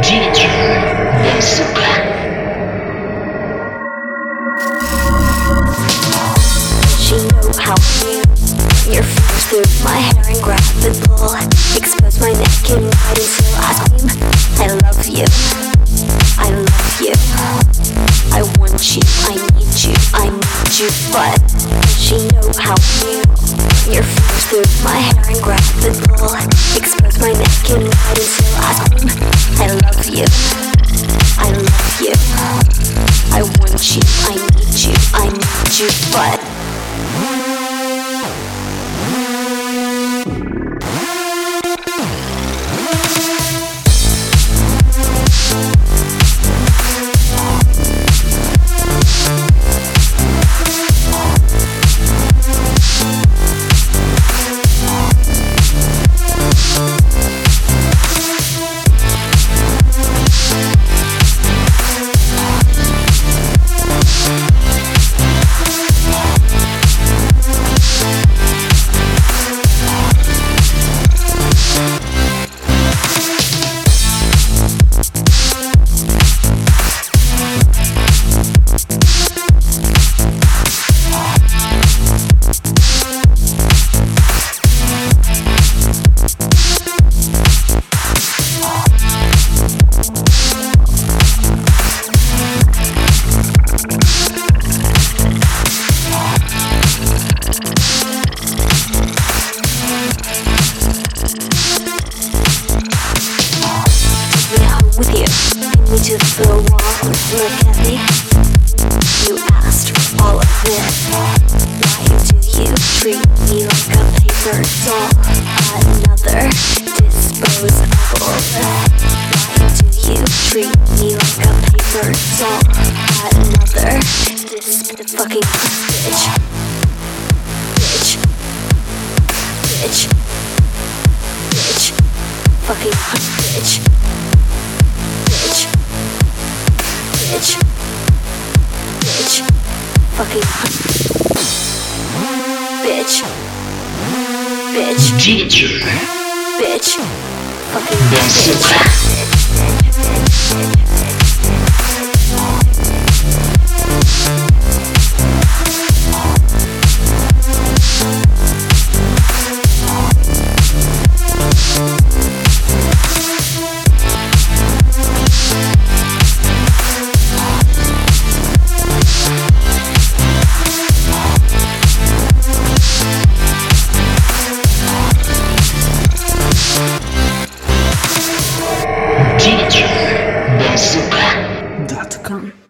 DJ Bazooka. She know how you your fingers through my hair and grab and pull. Expose my neck and ride until I scream. I love you, I love you. I want you, I need you, I need you. But she know how you your fingers through my hair and grab and pull. Expose my neck and ride until I scream. I love you, I love you. I want you, I need you, I need you. But with you, pin me to the wall. Look at me. You asked for all of this. Why do you treat me like a paper doll? Another disposable. Why do you treat me like a paper doll? Another fucking bitch. Bitch. Bitch. Bitch. Fucking bitch. Bitch, bitch, bitch, fucking bitch, bitch, DJ bitch, fucking Bazooka. DJ Bazooka.com